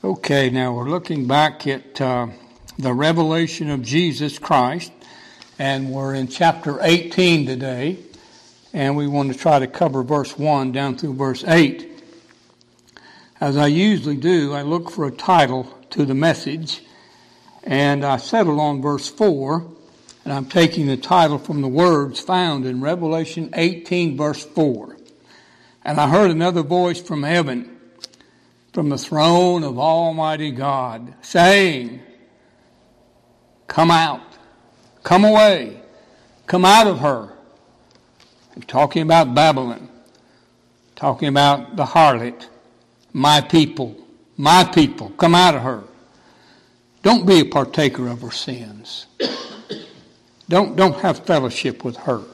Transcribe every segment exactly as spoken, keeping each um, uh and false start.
Okay, now we're looking back at uh, the revelation of Jesus Christ, and we're in chapter eighteen today, and we want to try to cover verse one down through verse eight. As I usually do, I look for a title to the message, and I settled on verse four, and I'm taking the title from the words found in Revelation eighteen, verse four. And I heard another voice from heaven, from the throne of Almighty God, saying, "Come out, come away, come out of her." I'm talking about Babylon, talking about the harlot, my people, my people, come out of her. Don't be a partaker of her sins. Don't, don't have fellowship with her,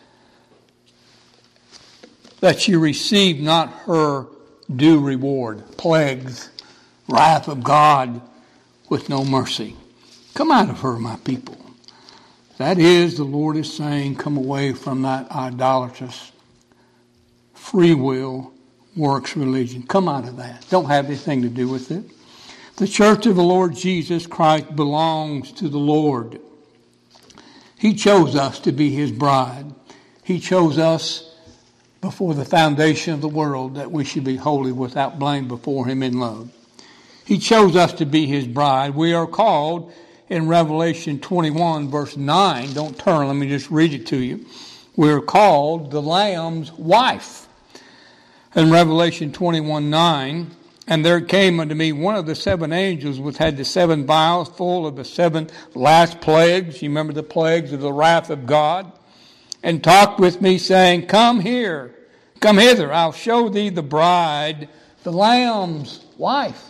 that you receive not her due reward, plagues, wrath of God with no mercy. Come out of her, my people. That is, the Lord is saying, come away from that idolatrous, free will, works religion. Come out of that. Don't have anything to do with it. The church of the Lord Jesus Christ belongs to the Lord. He chose us to be His bride. He chose us before the foundation of the world, that we should be holy without blame before Him in love. He chose us to be His bride. We are called in Revelation twenty-one, verse nine. Don't turn, let me just read it to you. We are called the Lamb's wife. In Revelation twenty-one, nine, "And there came unto me one of the seven angels which had the seven vials full of the seven last plagues." You remember the plagues of the wrath of God? "And talked with me, saying, Come here, come hither, I'll show thee the bride, the Lamb's wife."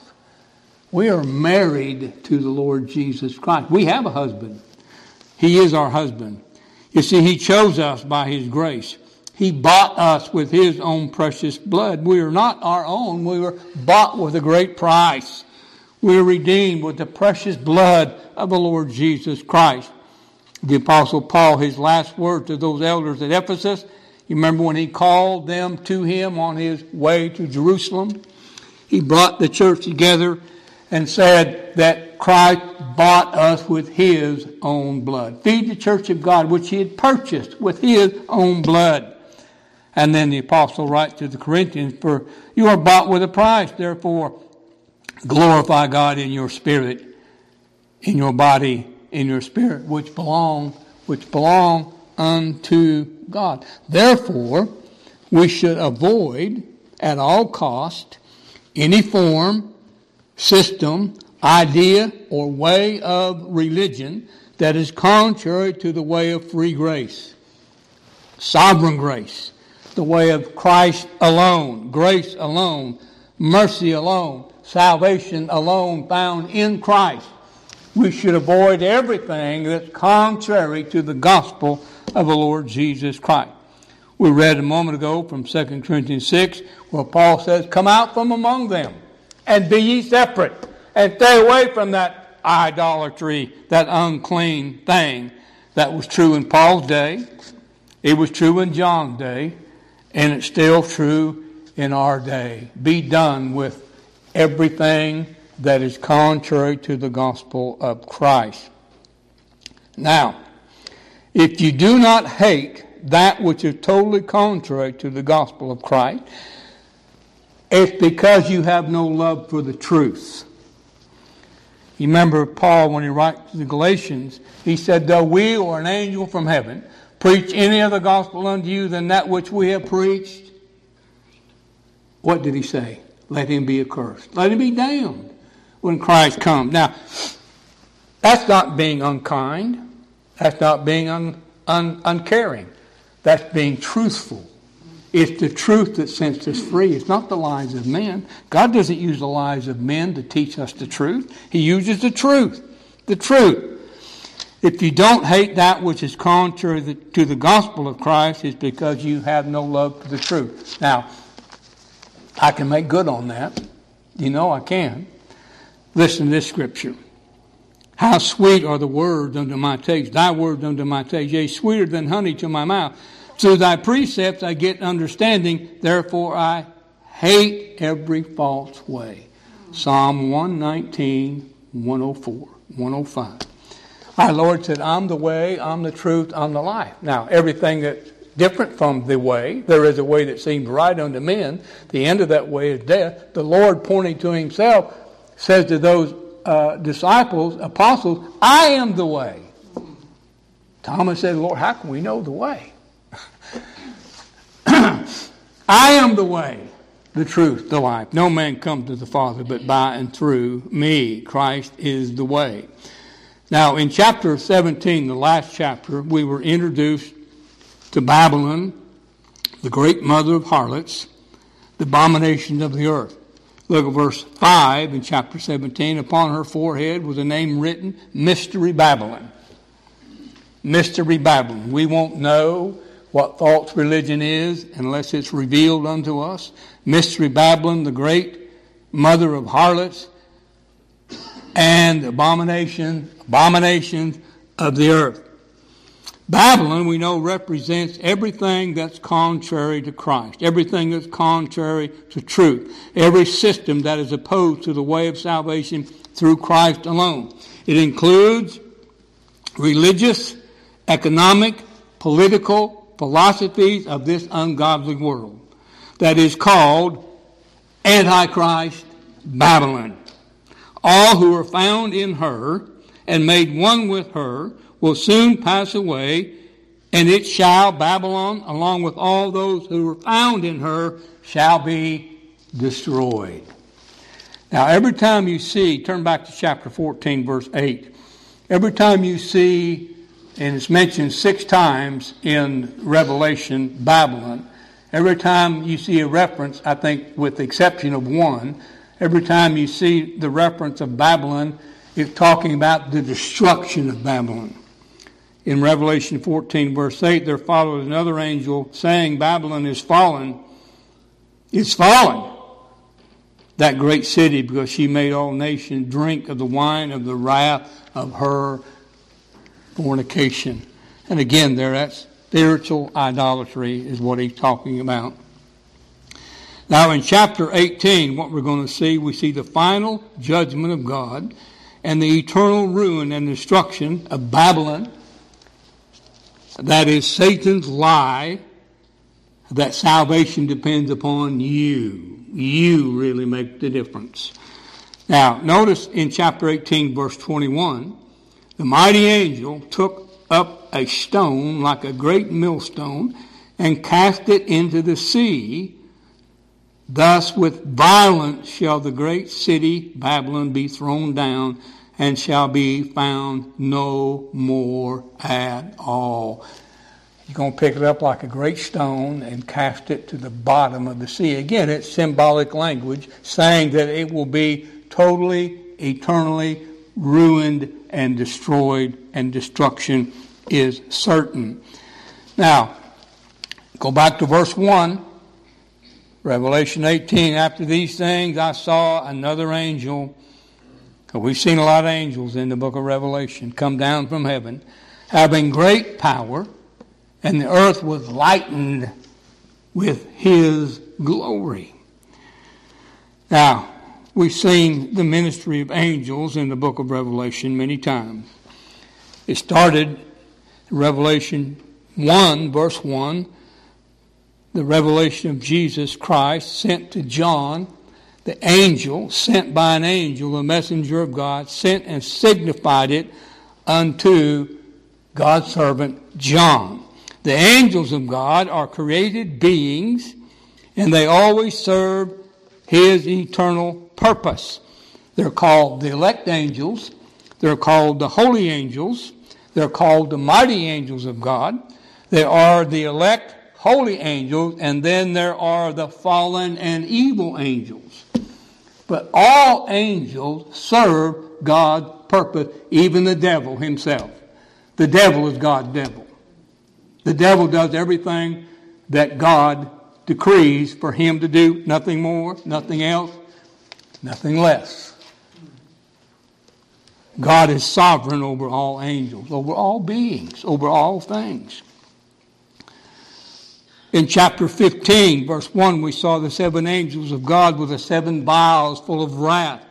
We are married to the Lord Jesus Christ. We have a husband. He is our husband. You see, He chose us by His grace. He bought us with His own precious blood. We are not our own. We were bought with a great price. We are redeemed with the precious blood of the Lord Jesus Christ. The Apostle Paul, his last word to those elders at Ephesus, you remember when he called them to him on his way to Jerusalem? He brought the church together and said that Christ bought us with His own blood. Feed the church of God, which He had purchased with His own blood. And then the apostle writes to the Corinthians, "For you are bought with a price, therefore glorify God in your spirit, in your body, in your spirit, which belong, which belong unto God." Therefore, we should avoid at all cost any form, system, idea, or way of religion that is contrary to the way of free grace, sovereign grace, the way of Christ alone, grace alone, mercy alone, salvation alone found in Christ. We should avoid everything that's contrary to the gospel of the Lord Jesus Christ. We read a moment ago from Second Corinthians six, where Paul says, "Come out from among them, and be ye separate, and stay away from that idolatry, that unclean thing." That was true in Paul's day. It was true in John's day. And it's still true in our day. Be done with everything that is contrary to the gospel of Christ. Now, if you do not hate that which is totally contrary to the gospel of Christ, it's because you have no love for the truth. You remember Paul, when he writes to the Galatians, he said, "Though we or an angel from heaven preach any other gospel unto you than that which we have preached," what did he say? "Let him be accursed. Let him be damned when Christ comes." Now, that's not being unkind. That's not being un, un, uncaring. That's being truthful. It's the truth that sets us free. It's not the lies of men. God doesn't use the lies of men to teach us the truth. He uses the truth. The truth. If you don't hate that which is contrary to the gospel of Christ, it's because you have no love for the truth. Now, I can make good on that. You know I can. Listen to this scripture. "How sweet are the words unto my taste, thy words unto my taste, yea, sweeter than honey to my mouth. Through thy precepts I get understanding, therefore I hate every false way." Psalm one nineteen, one oh four, one oh five. Our Lord said, I'm the way, I'm the truth, I'm the life. Now, everything that's different from the way, there is a way that seems right unto men. The end of that way is death. The Lord, pointing to himself, says to those uh, disciples, apostles, I am the way. Thomas said, Lord, how can we know the way? I am the way, the truth, the life. No man comes to the Father but by and through me. Christ is the way. Now, in chapter seventeen, the last chapter, we were introduced to Babylon, the great mother of harlots, the abomination of the earth. Look at verse five in chapter seventeen. Upon her forehead was a name written, Mystery Babylon. Mystery Babylon. We won't know what false religion is unless it's revealed unto us. Mystery Babylon, the great mother of harlots and abomination, abominations of the earth. Babylon, we know, represents everything that's contrary to Christ, everything that's contrary to truth, every system that is opposed to the way of salvation through Christ alone. It includes religious, economic, political philosophies of this ungodly world that is called Antichrist Babylon. All who are found in her and made one with her will soon pass away, and it shall, Babylon, along with all those who are found in her, shall be destroyed. Now, every time you see, turn back to chapter fourteen, verse eight. Every time you see, and it's mentioned six times in Revelation, Babylon, every time you see a reference, I think with the exception of one, every time you see the reference of Babylon, it's talking about the destruction of Babylon. In Revelation fourteen, verse eight, there followed another angel saying, Babylon is fallen. It's fallen, that great city, because she made all nations drink of the wine of the wrath of her fornication. And again, there, that's spiritual idolatry is what he's talking about. Now, in chapter eighteen, what we're going to see, we see the final judgment of God and the eternal ruin and destruction of Babylon. That is Satan's lie that salvation depends upon you. You really make the difference. Now, notice in chapter eighteen, verse twenty-one, the mighty angel took up a stone like a great millstone and cast it into the sea. Thus with violence shall the great city Babylon be thrown down, and shall be found no more at all. You're going to pick it up like a great stone and cast it to the bottom of the sea. Again, it's symbolic language saying that it will be totally, eternally ruined and destroyed, and destruction is certain. Now, go back to verse one. Revelation eighteen, after these things I saw another angel. We've seen a lot of angels in the book of Revelation come down from heaven, having great power, and the earth was lightened with his glory. Now, we've seen the ministry of angels in the book of Revelation many times. It started in Revelation one, verse one, the revelation of Jesus Christ sent to John, the angel, sent by an angel, the messenger of God, sent and signified it unto God's servant John. The angels of God are created beings, and they always serve his eternal purpose. They're called the elect angels. They're called the holy angels. They're called the mighty angels of God. There are the elect holy angels, and then there are the fallen and evil angels. But all angels serve God's purpose, even the devil himself. The devil is God's devil. The devil does everything that God decrees for him to do, nothing more, nothing else, nothing less. God is sovereign over all angels, over all beings, over all things. In chapter fifteen, verse one, we saw the seven angels of God with the seven vials full of wrath.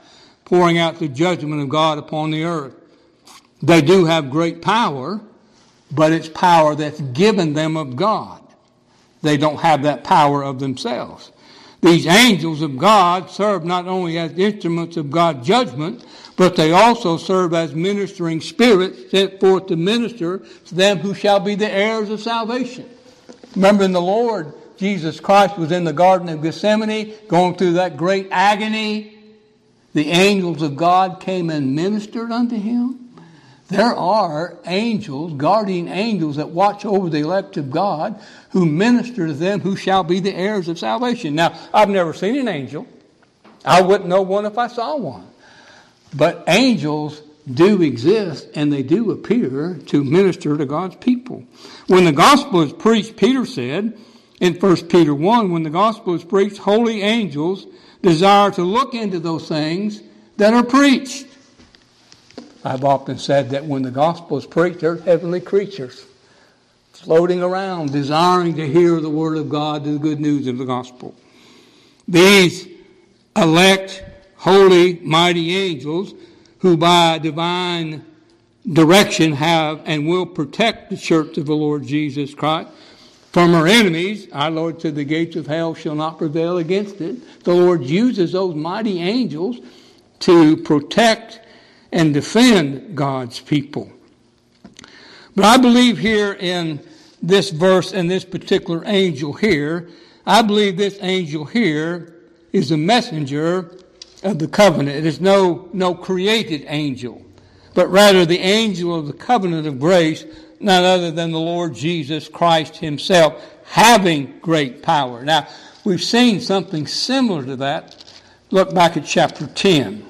pouring out the judgment of God upon the earth. They do have great power, but it's power that's given them of God. They don't have that power of themselves. These angels of God serve not only as instruments of God's judgment, but they also serve as ministering spirits sent forth to minister to them who shall be the heirs of salvation. Remember, in the Lord Jesus Christ was in the Garden of Gethsemane, going through that great agony. The angels of God came and ministered unto him. There are angels, guardian angels, that watch over the elect of God, who minister to them who shall be the heirs of salvation. Now, I've never seen an angel. I wouldn't know one if I saw one. But angels do exist, and they do appear to minister to God's people. When the gospel is preached, Peter said in First Peter one, when the gospel is preached, holy angels desire to look into those things that are preached. I've often said that when the gospel is preached, there's heavenly creatures floating around, desiring to hear the word of God, the good news of the gospel. These elect, holy, mighty angels, who by divine direction have and will protect the church of the Lord Jesus Christ from her enemies. Our Lord said the gates of hell shall not prevail against it. The Lord uses those mighty angels to protect and defend God's people. But I believe here in this verse and this particular angel here, I believe this angel here is a messenger of the covenant. It is no, no created angel, but rather the angel of the covenant of grace, none other than the Lord Jesus Christ himself, having great power. Now, we've seen something similar to that. Look back at chapter ten.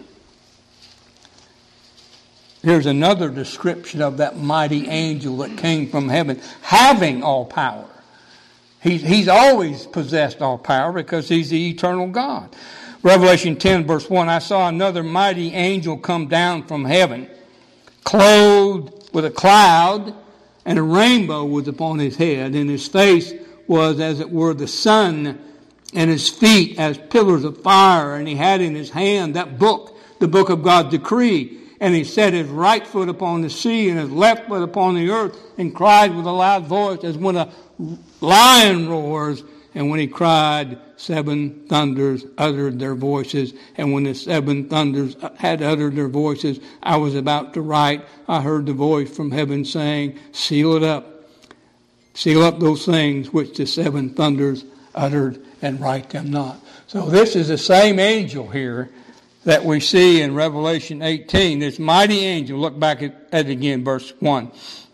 Here's another description of that mighty angel that came from heaven, having all power. He's, he's always possessed all power because he's the eternal God. Revelation ten, verse one, I saw another mighty angel come down from heaven, clothed with a cloud, and a rainbow was upon his head, and his face was as it were the sun, and his feet as pillars of fire, and he had in his hand that book, the book of God's decree. And he set his right foot upon the sea and his left foot upon the earth, and cried with a loud voice as when a lion roars. And when he cried, seven thunders uttered their voices. And when the seven thunders had uttered their voices, I was about to write. I heard the voice from heaven saying, seal it up. Seal up those things which the seven thunders uttered, and write them not. So this is the same angel here that we see in Revelation eighteen. This mighty angel, look back at, at it again, verse one.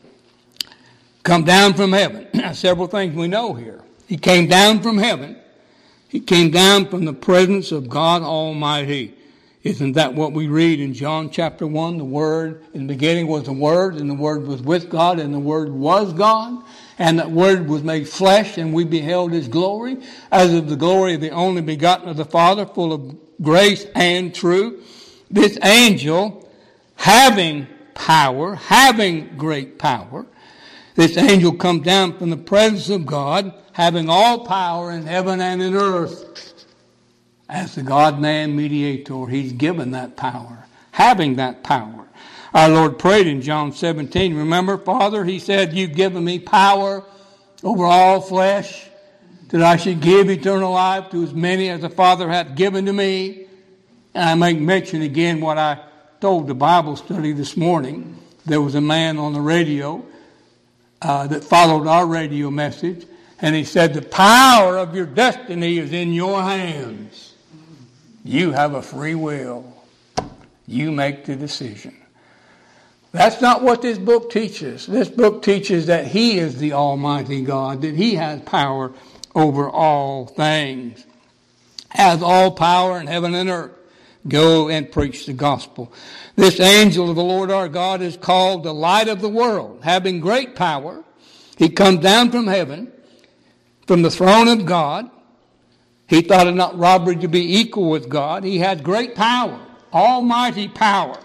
Come down from heaven. Now, several things we know here. He came down from heaven. He came down from the presence of God Almighty. Isn't that what we read in John chapter one? The Word, in the beginning was the Word, and the Word was with God, and the Word was God. And that Word was made flesh, and we beheld His glory, as of the glory of the only begotten of the Father, full of grace and truth. This angel, having power, having great power, this angel come down from the presence of God, having all power in heaven and in earth. As the God-man mediator, he's given that power, having that power. Our Lord prayed in John seventeen, remember, Father, he said, you've given me power over all flesh, that I should give eternal life to as many as the Father hath given to me. And I make mention again what I told the Bible study this morning. There was a man on the radio uh, that followed our radio message, and he said, the power of your destiny is in your hands. You have a free will. You make the decision. That's not what this book teaches. This book teaches that He is the Almighty God, that He has power over all things, has all power in heaven and earth. Go and preach the gospel. This angel of the Lord our God is called the light of the world, having great power. He comes down from heaven, from the throne of God. He thought it not robbery to be equal with God. He has great power, almighty power,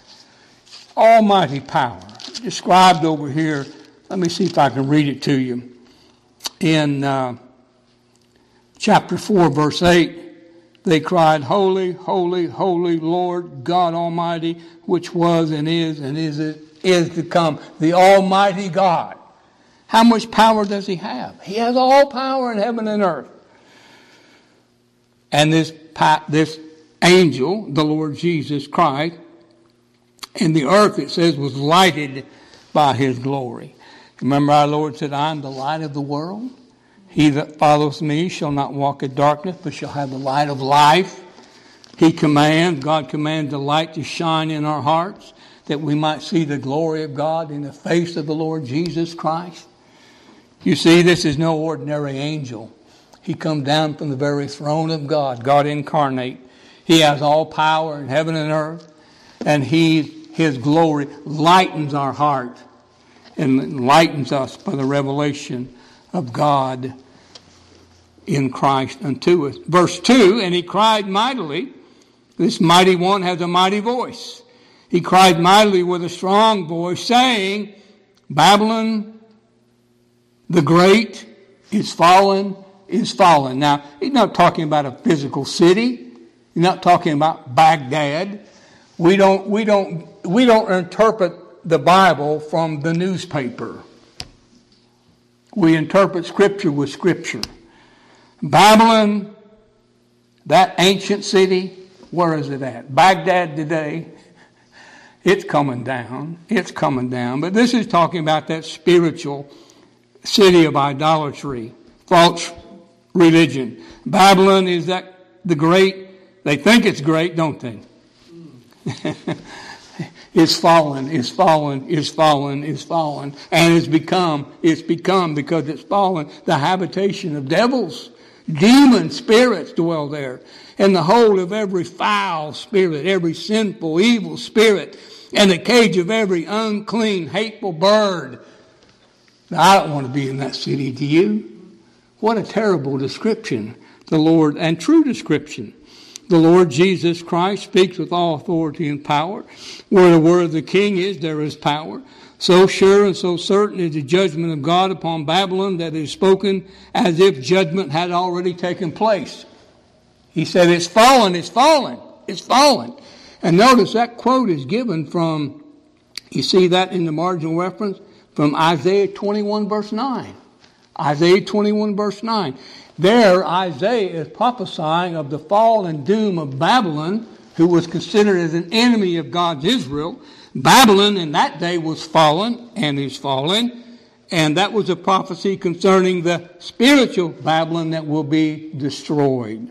almighty power. Described over here. Let me see if I can read it to you. In uh, chapter four, verse eight, they cried, Holy, holy, holy Lord God Almighty, which was and is and is, is to come, the Almighty God. How much power does he have? He has all power in heaven and earth. And this, this angel, the Lord Jesus Christ, and the earth, it says, was lighted by his glory. Remember our Lord said, I am the light of the world. He that follows me shall not walk in darkness, but shall have the light of life. He commands, God commands the light to shine in our hearts, that we might see the glory of God in the face of the Lord Jesus Christ. You see, this is no ordinary angel. He come down from the very throne of God, God incarnate. He has all power in heaven and earth, and he, his glory lightens our heart and enlightens us by the revelation of God in Christ unto us. Verse two, and he cried mightily. This mighty one has a mighty voice. He cried mightily with a strong voice, saying, Babylon the great is fallen, is fallen. Now, he's not talking about a physical city. He's not talking about Baghdad. We don't, we don't, we don't interpret the Bible from the newspaper. We interpret Scripture with Scripture. Babylon, that ancient city, where is it at? Baghdad today. It's coming down. It's coming down. But this is talking about that spiritual city of idolatry, false religion. Babylon is that the great, they think it's great, don't they? It's fallen, it's fallen, it's fallen, it's fallen. And it's become, it's become, because it's fallen, the habitation of devils. Demon spirits dwell there. And the whole of every foul spirit, every sinful, evil spirit, and the cage of every unclean, hateful bird. Now, I don't want to be in that city, do you? What a terrible description, the Lord, and true description. The Lord Jesus Christ speaks with all authority and power. Where the word of the king is, there is power. So sure and so certain is the judgment of God upon Babylon that is spoken as if judgment had already taken place. He said, it's fallen, it's fallen, it's fallen. And notice that quote is given from, you see that in the marginal reference, from Isaiah twenty-one verse nine. Isaiah twenty-one verse nine. There, Isaiah is prophesying of the fall and doom of Babylon, who was considered as an enemy of God's Israel. Babylon in that day was fallen and is fallen. And that was a prophecy concerning the spiritual Babylon that will be destroyed.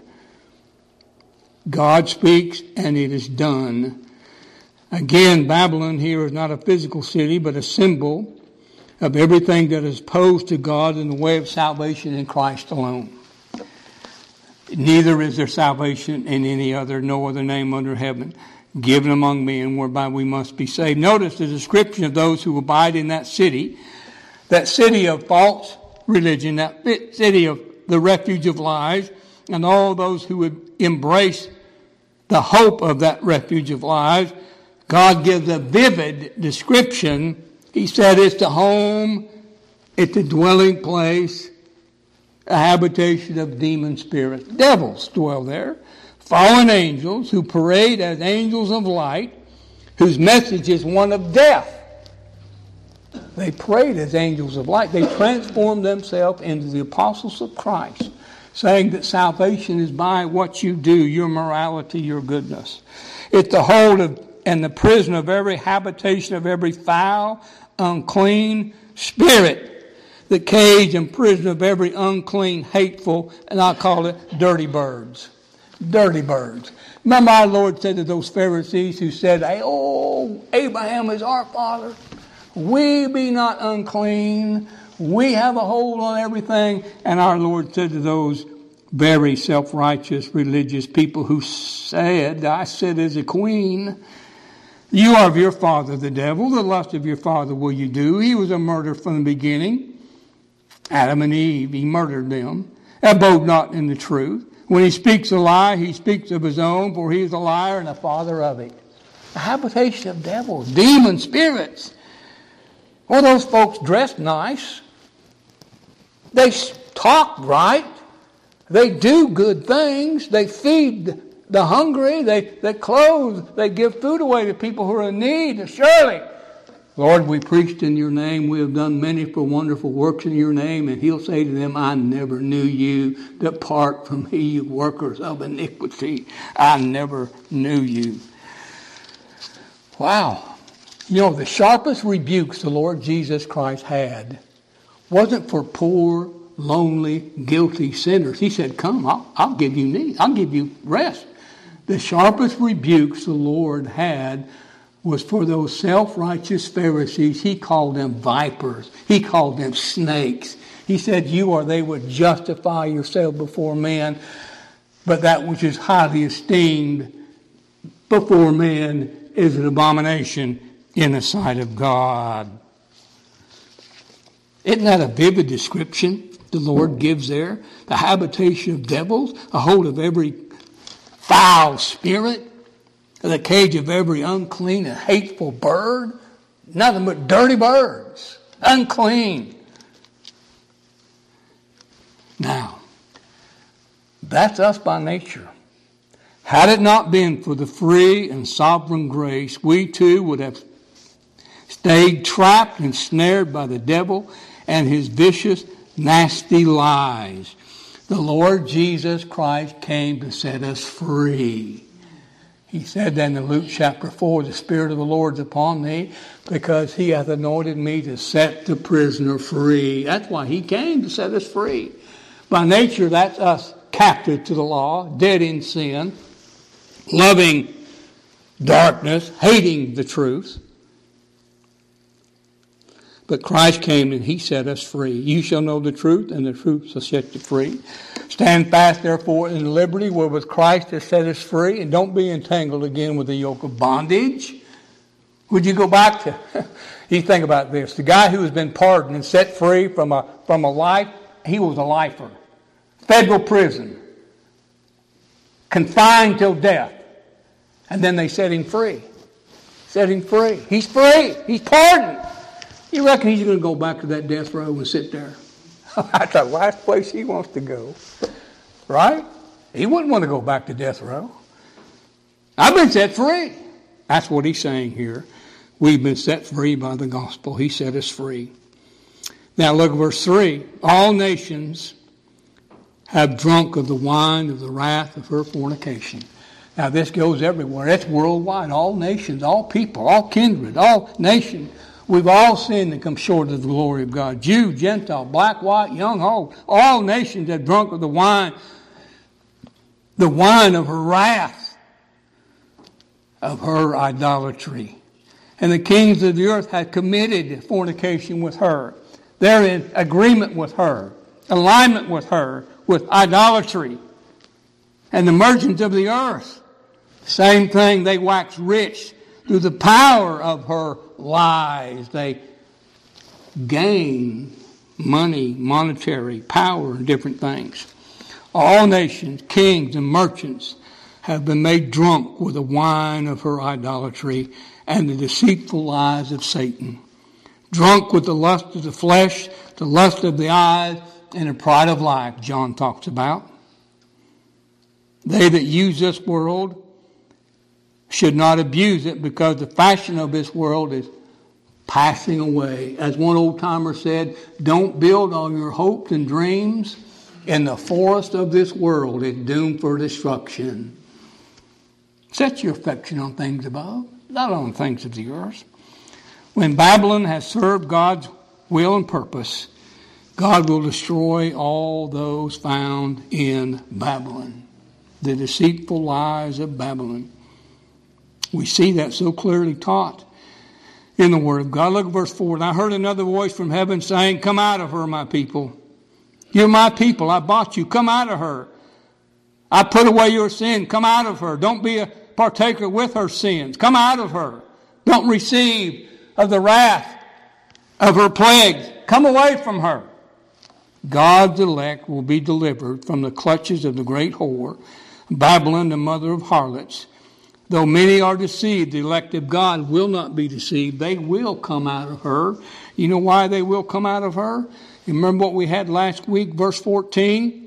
God speaks and it is done. Again, Babylon here is not a physical city, but a symbol of everything that is opposed to God in the way of salvation in Christ alone. Neither is there salvation in any other, no other name under heaven given among men whereby we must be saved. Notice the description of those who abide in that city, that city of false religion, that city of the refuge of lies, and all those who would embrace the hope of that refuge of lies. God gives a vivid description. He said it's the home, it's the dwelling place, a habitation of demon spirits. Devils dwell there. Fallen angels who parade as angels of light, whose message is one of death. They parade as angels of light. They transform themselves into the apostles of Christ, saying that salvation is by what you do, your morality, your goodness. It's the hold of and the prison of every habitation of every foul, unclean spirit. The cage and prison of every unclean, hateful, and I call it dirty birds. Dirty birds. Remember our Lord said to those Pharisees who said, hey, oh, Abraham is our father. We be not unclean. We have a hold on everything. And our Lord said to those very self-righteous religious people who said, I sit as a queen. You are of your father the devil. The lust of your father will you do. He was a murderer from the beginning. Adam and Eve, he murdered them. Abode not in the truth. When he speaks a lie, he speaks of his own, for he is a liar and a father of it. A habitation of devils, demon spirits. Well, those folks dressed nice. They talked right. They do good things. They feed the hungry. They, they clothe. They give food away to people who are in need. Surely, Lord, we preached in your name. We have done many for wonderful works in your name. And he'll say to them, I never knew you. Depart from me, you workers of iniquity. I never knew you. Wow. You know, the sharpest rebukes the Lord Jesus Christ had wasn't for poor, lonely, guilty sinners. He said, come, I'll, I'll give you need. I'll give you rest. The sharpest rebukes the Lord had was for those self-righteous Pharisees. He called them vipers. He called them snakes. He said, you or they would justify yourself before men, but that which is highly esteemed before men is an abomination in the sight of God. Isn't that a vivid description the Lord gives there? The habitation of devils, a hold of every foul spirit, the cage of every unclean and hateful bird. Nothing but dirty birds. Unclean. Now, that's us by nature. Had it not been for the free and sovereign grace, we too would have stayed trapped and snared by the devil and his vicious, nasty lies. The Lord Jesus Christ came to set us free. He said that in Luke chapter four, the Spirit of the Lord is upon me because he hath anointed me to set the prisoner free. That's why he came, to set us free. By nature, that's us captive to the law, dead in sin, loving darkness, hating the truth. But Christ came and he set us free. You shall know the truth, and the truth shall set you free. Stand fast, therefore, in liberty wherewith Christ has set us free, and don't be entangled again with the yoke of bondage. Would you go back to, you think about this, the guy who has been pardoned and set free from a, from a life, he was a lifer. Federal prison. Confined till death. And then they set him free. Set him free. He's free. He's pardoned. You reckon he's going to go back to that death row and sit there? That's the last place he wants to go. Right? He wouldn't want to go back to death row. I've been set free. That's what he's saying here. We've been set free by the gospel. He set us free. Now look at verse three. All nations have drunk of the wine of the wrath of her fornication. Now this goes everywhere. It's worldwide. All nations, all people, all kindred, all nations. We've all sinned and come short of the glory of God. Jew, Gentile, black, white, young, old. All nations have drunk of the wine, the wine of her wrath, of her idolatry. And the kings of the earth have committed fornication with her. They're in agreement with her, alignment with her, with idolatry. And the merchants of the earth, same thing, they wax rich through the power of her lies. They gain money, monetary power, and different things. All nations, kings, and merchants have been made drunk with the wine of her idolatry and the deceitful lies of Satan. Drunk with the lust of the flesh, the lust of the eyes, and the pride of life, John talks about. They that use this world should not abuse it, because the fashion of this world is passing away. As one old timer said, don't build all your hopes and dreams in the forest of this world. It's doomed for destruction. Set your affection on things above, not on things of the earth. When Babylon has served God's will and purpose, God will destroy all those found in Babylon. The deceitful lies of Babylon. We see that so clearly taught in the Word of God. Look at verse four. And I heard another voice from heaven saying, come out of her, my people. You're my people. I bought you. Come out of her. I put away your sin. Come out of her. Don't be a partaker with her sins. Come out of her. Don't receive of the wrath of her plagues. Come away from her. God's elect will be delivered from the clutches of the great whore, Babylon, the mother of harlots. Though many are deceived, the elect of God will not be deceived. They will come out of her. You know why they will come out of her? You remember what we had last week, verse fourteen?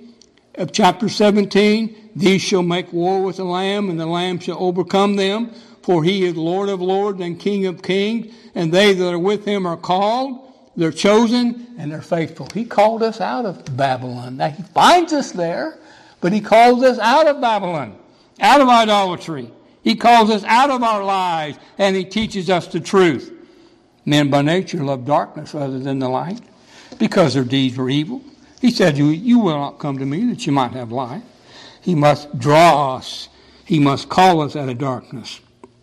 of chapter seventeen, these shall make war with the Lamb, and the Lamb shall overcome them, for he is Lord of lords and King of kings, and they that are with him are called, they're chosen, and they're faithful. He called us out of Babylon. Now, he finds us there, but he calls us out of Babylon, out of idolatry. He calls us out of our lies, and he teaches us the truth. Men by nature love darkness rather than the light, because their deeds were evil. He said, you, you will not come to me that you might have life. He must draw us. He must call us out of darkness.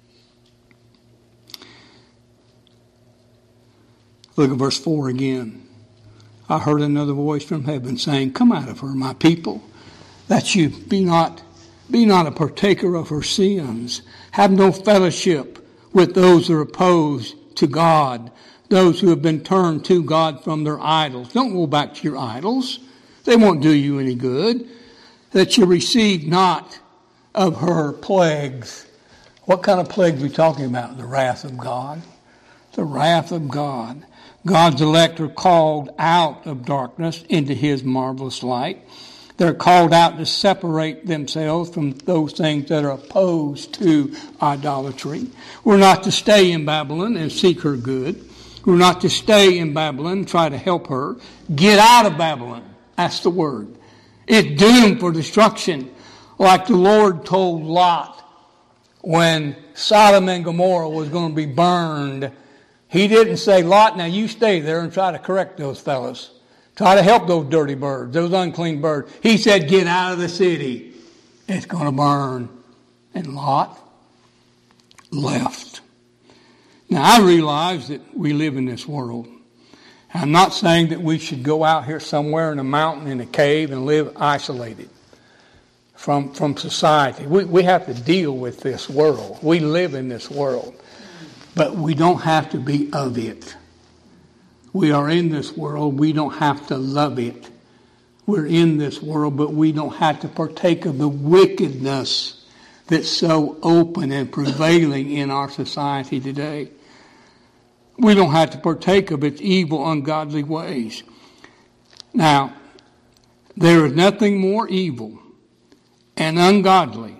Look at verse four again. I heard another voice from heaven saying, come out of her, my people, that you be not, be not a partaker of her sins. Have no fellowship with those who are opposed to God, those who have been turned to God from their idols. Don't go back to your idols. They won't do you any good. That you receive not of her plagues. What kind of plagues are we talking about? The wrath of God. The wrath of God. God's elect are called out of darkness into his marvelous light. They're called out to separate themselves from those things that are opposed to idolatry. We're not to stay in Babylon and seek her good. We're not to stay in Babylon and try to help her. Get out of Babylon. That's the word. It's doomed for destruction. Like the Lord told Lot when Sodom and Gomorrah was going to be burned. He didn't say, Lot, now you stay there and try to correct those fellas. Try to help those dirty birds, those unclean birds. He said, get out of the city. It's going to burn. And Lot left. Now, I realize that we live in this world. I'm not saying that we should go out here somewhere in a mountain, in a cave, and live isolated from, from society. We, we have to deal with this world. We live in this world. But we don't have to be of it. We are in this world. We don't have to love it. We're in this world, but we don't have to partake of the wickedness that's so open and prevailing in our society today. We don't have to partake of its evil, ungodly ways. Now, there is nothing more evil and ungodly.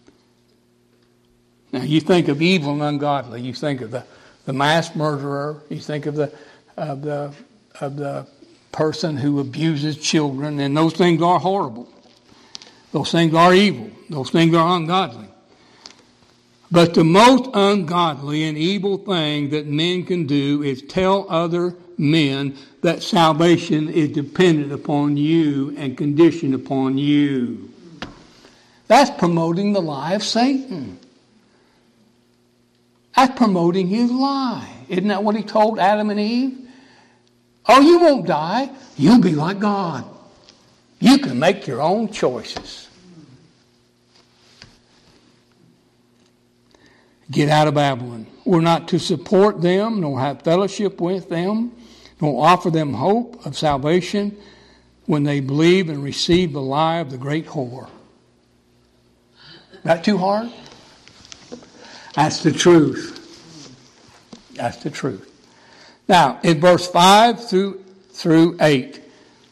Now, you think of evil and ungodly. You think of the, the mass murderer. You think of the of the of the person who abuses children, and those things are horrible. Those things are evil. Those things are ungodly. But the most ungodly and evil thing that men can do is tell other men that salvation is dependent upon you and conditioned upon you. That's promoting the lie of Satan. That's promoting his lie. Isn't that what he told Adam and Eve? Oh, you won't die. You'll be like God. You can make your own choices. Get out of Babylon. We're not to support them, nor have fellowship with them, nor offer them hope of salvation when they believe and receive the lie of the great whore. That too hard? That's the truth. That's the truth. Now, in verse five through, through eight.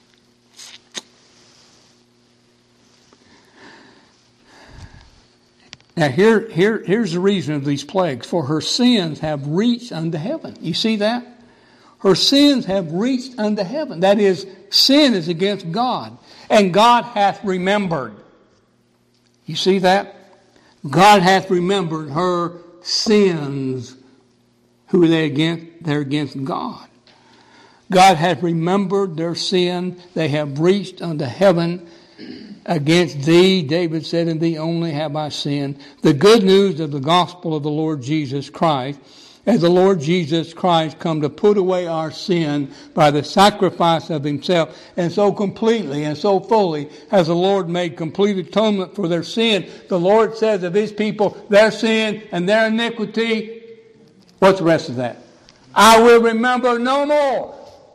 Now, here, here, here's the reason of these plagues. For her sins have reached unto heaven. You see that? Her sins have reached unto heaven. That is, sin is against God. And God hath remembered. You see that? God hath remembered her sins. Who are they against? They're against God. God hath remembered their sin. They have reached unto heaven. Against thee, David said, in thee only have I sinned. The good news of the gospel of the Lord Jesus Christ, as the Lord Jesus Christ come to put away our sin by the sacrifice of himself, and so completely and so fully has the Lord made complete atonement for their sin. The Lord says of his people, their sin and their iniquity, what's the rest of that? I will remember no more.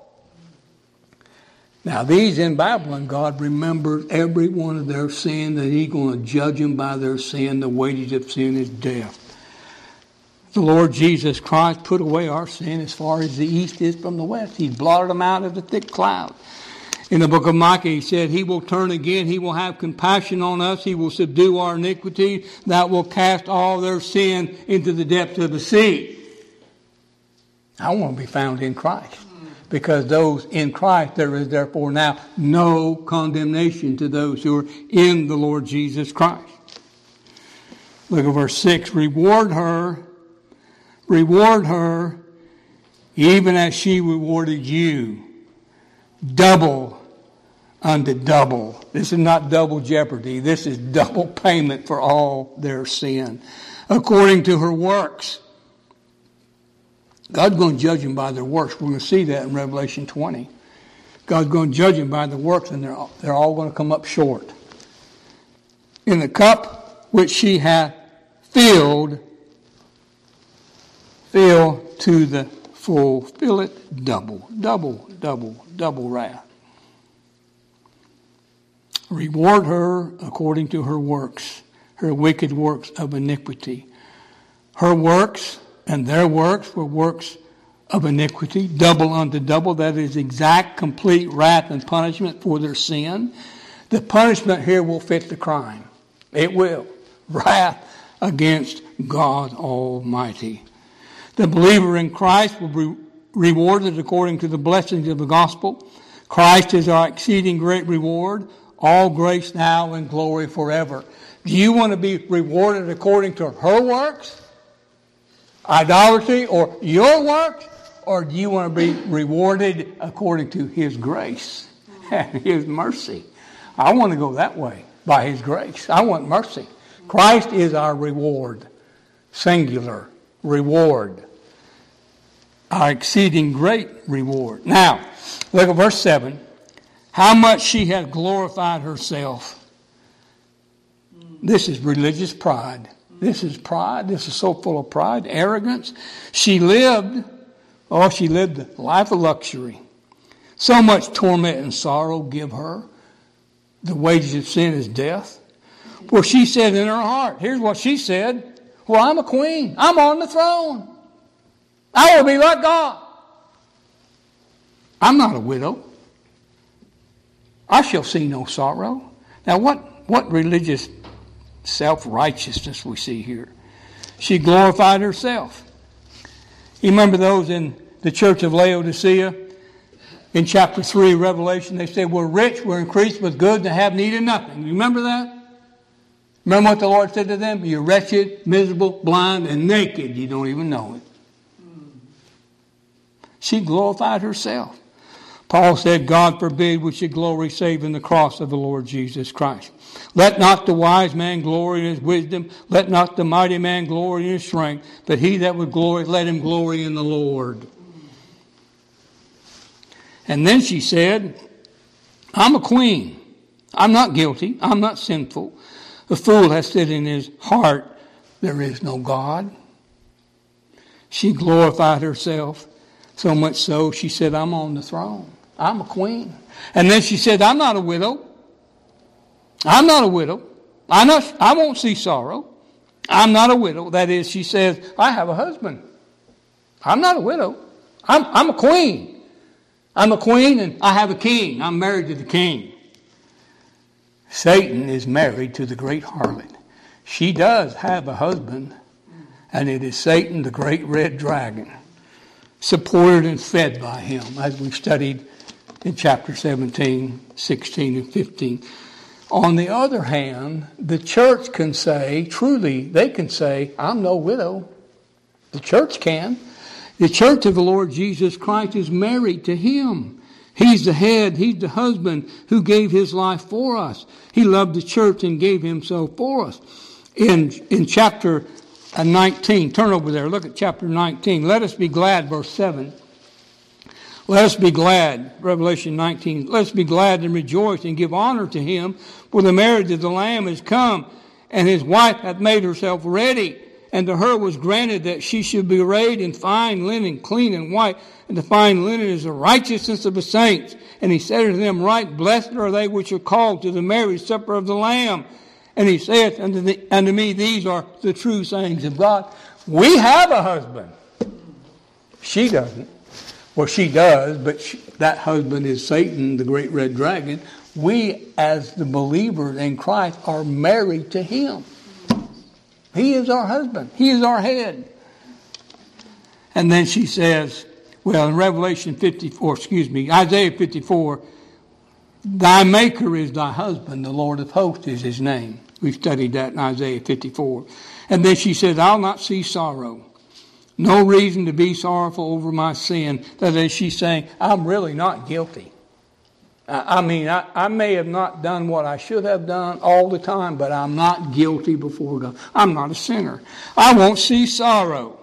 Now, these in Babylon, God remembered every one of their sin, that he's going to judge them by their sin. The wages of sin is death. The Lord Jesus Christ put away our sin as far as the east is from the west. He blotted them out of the thick cloud. In the book of Micah, he said, He will turn again. He will have compassion on us. He will subdue our iniquity. That will cast all their sin into the depths of the sea. I want to be found in Christ. Because those in Christ, there is therefore now no condemnation to those who are in the Lord Jesus Christ. Look at verse six. Reward her, reward her, even as she rewarded you. Double unto double. This is not double jeopardy. This is double payment for all their sin. According to her works. God's going to judge them by their works. We're going to see that in Revelation twenty. God's going to judge them by the works, and they're, they're all going to come up short. In the cup which she hath filled, fill to the full. Fill it double, double, double, double wrath. Reward her according to her works, her wicked works of iniquity. Her works and their works were works of iniquity, double unto double. That is exact, complete wrath and punishment for their sin. The punishment here will fit the crime. It will. Wrath against God Almighty. The believer in Christ will be rewarded according to the blessings of the gospel. Christ is our exceeding great reward. All grace now and glory forever. Do you want to be rewarded according to her works, idolatry, or your works? Or do you want to be rewarded according to His grace and His mercy? I want to go that way, by His grace. I want mercy. Christ is our reward. Singular reward. Our exceeding great reward. Now, look at verse seven. How much she hath glorified herself. This is religious pride. This is pride. This is so full of pride, arrogance. She lived, oh, she lived a life of luxury. So much torment and sorrow give her. The wages of sin is death. For she said in her heart, here's what she said, well, I'm a queen. I'm on the throne. I will be like God. I'm not a widow. I shall see no sorrow. Now, what, what religious self-righteousness we see here? She glorified herself. You remember those in the church of Laodicea? In chapter three of Revelation, they said, we're rich, we're increased with goods, and have need of nothing. You remember that? Remember what the Lord said to them? You're wretched, miserable, blind, and naked. You don't even know it. She glorified herself. Paul said, God forbid we should glory save in the cross of the Lord Jesus Christ. Let not the wise man glory in his wisdom. Let not the mighty man glory in his strength. But he that would glory, let him glory in the Lord. And then she said, I'm a queen. I'm not guilty. I'm not sinful. The fool has said in his heart, there is no God. She glorified herself. So much so, she said, I'm on the throne. I'm a queen. And then she said, I'm not a widow. I'm not a widow. I not, I won't see sorrow. I'm not a widow. That is, she says, I have a husband. I'm not a widow. I'm, I'm a queen. I'm a queen and I have a king. I'm married to the king. Satan is married to the great harlot. She does have a husband, and it is Satan, the great red dragon, supported and fed by him, as we've studied in chapter seventeen, sixteen, and fifteen. On the other hand, the church can say, truly, they can say, I'm no widow. The church can. The church of the Lord Jesus Christ is married to Him. He's the head, He's the husband who gave His life for us. He loved the church and gave Himself for us. In, in chapter nineteen, turn over there, look at chapter nineteen. Let us be glad, verse seven. Let us be glad, Revelation nineteen. Let us be glad and rejoice and give honor to Him, for the marriage of the Lamb is come, and His wife hath made herself ready. And to her was granted that she should be arrayed in fine linen, clean and white. And the fine linen is the righteousness of the saints. And He said unto them, right blessed are they which are called to the marriage supper of the Lamb. And He saith unto, the, unto me, these are the true sayings of God. We have a husband. She doesn't. Well, she does, but she, that husband is Satan, the great red dragon. We, as the believers in Christ, are married to him. He is our husband. He is our head. And then she says, well, in Revelation fifty-four, excuse me, Isaiah fifty-four, thy maker is thy husband, the Lord of hosts is his name. We've studied that in Isaiah fifty-four. And then she says, I'll not see sorrow. No reason to be sorrowful over my sin. That is, she's saying, I'm really not guilty. I mean, I, I may have not done what I should have done all the time, but I'm not guilty before God. I'm not a sinner. I won't see sorrow.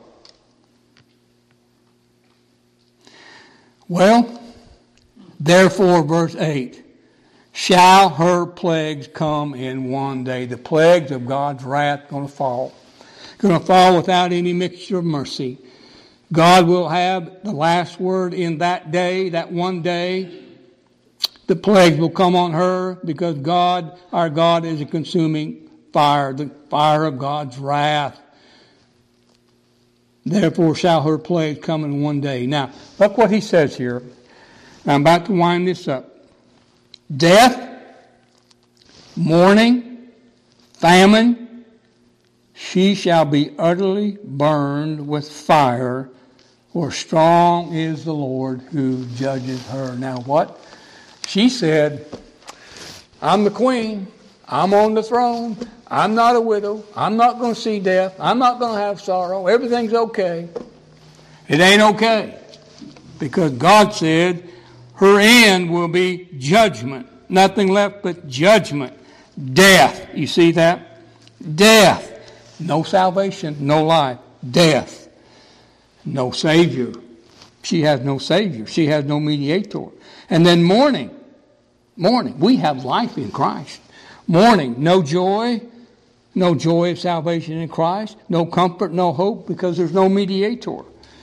Well, therefore, verse eight, shall her plagues come in one day. The plagues of God's wrath going to fall. Going to fall without any mixture of mercy. God will have the last word in that day, that one day. The plagues will come on her because God, our God, is a consuming fire, the fire of God's wrath. Therefore shall her plagues come in one day. Now, look what he says here. I'm about to wind this up. Death, mourning, famine, she shall be utterly burned with fire, for strong is the Lord who judges her. Now what? She said, I'm the queen. I'm on the throne. I'm not a widow. I'm not going to see death. I'm not going to have sorrow. Everything's okay. It ain't okay. Because God said her end will be judgment. Nothing left but judgment. Death. You see that? Death. No salvation, no life. Death. No Savior. She has no Savior. She has no mediator. And then mourning. Mourning. We have life in Christ. Mourning. No joy. No joy of salvation in Christ. No comfort, no hope, because there's no mediator.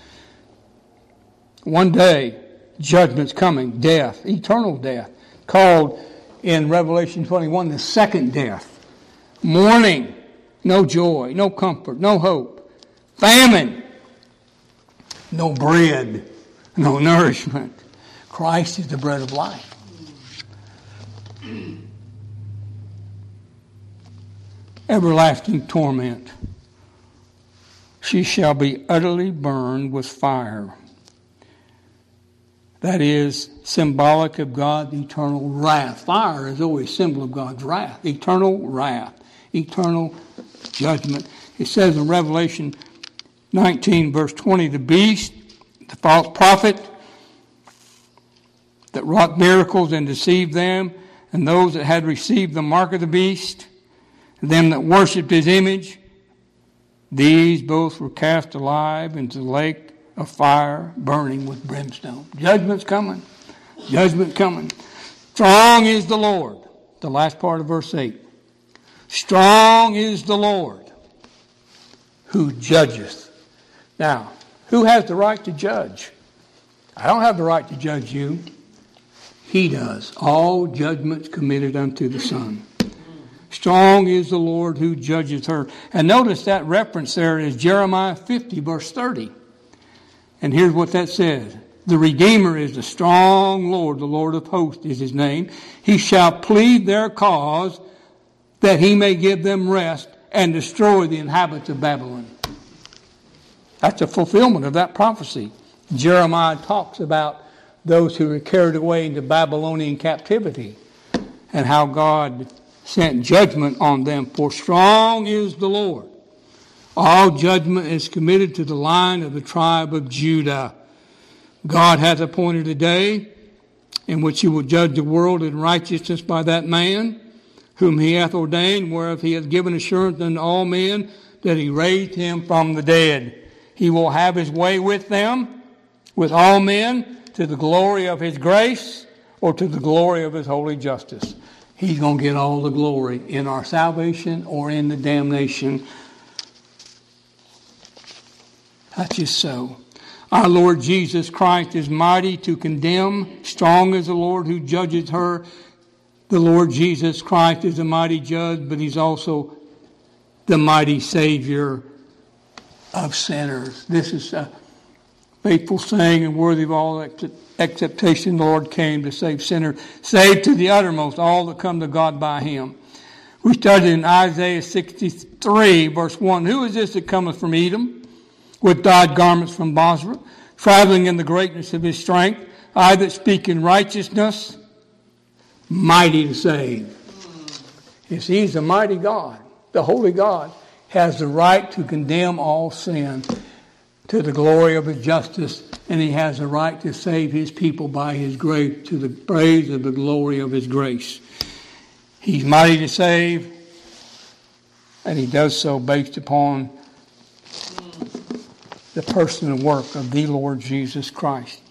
One day, judgment's coming. Death. Eternal death. Called in Revelation twenty-one the second death. Mourning. No joy. No comfort. No hope. Famine. No bread. No nourishment. Christ is the bread of life. Everlasting torment. She shall be utterly burned with fire. That is symbolic of God's eternal wrath. Fire is always a symbol of God's wrath. Eternal wrath. Eternal judgment. It says in Revelation nineteen, verse twenty, the beast, the false prophet that wrought miracles and deceived them, and those that had received the mark of the beast, and them that worshipped his image, these both were cast alive into the lake of fire, burning with brimstone. Judgment's coming. Judgment coming. Strong is the Lord. The last part of verse eight. Strong is the Lord who judgeth. Now, who has the right to judge? I don't have the right to judge you. He does. All judgments committed unto the Son. Strong is the Lord who judgeth her. And notice that reference there is Jeremiah fifty, verse thirty. And here's what that says. The Redeemer is the strong Lord, the Lord of hosts is his name. He shall plead their cause that he may give them rest and destroy the inhabitants of Babylon. That's a fulfillment of that prophecy. Jeremiah talks about those who were carried away into Babylonian captivity and how God sent judgment on them. For strong is the Lord. All judgment is committed to the line of the tribe of Judah. God hath appointed a day in which he will judge the world in righteousness by that man whom he hath ordained, whereof he hath given assurance unto all men that he raised him from the dead. He will have his way with them, with all men, to the glory of his grace or to the glory of his holy justice. He's going to get all the glory in our salvation or in the damnation. That's just so. Our Lord Jesus Christ is mighty to condemn. Strong is the Lord who judges her. The Lord Jesus Christ is a mighty judge, but he's also the mighty Savior of sinners. This is a faithful saying and worthy of all acceptation, the Lord came to save sinners, save to the uttermost all that come to God by him. We studied in Isaiah sixty-three, verse one. Who is this that cometh from Edom, with dyed garments from Bozrah, traveling in the greatness of his strength? I that speak in righteousness, mighty to save. Yes, he's a mighty God. The holy God has the right to condemn all sin to the glory of his justice, and he has the right to save his people by his grace, to the praise of the glory of his grace. He's mighty to save, and he does so based upon the person and work of the Lord Jesus Christ.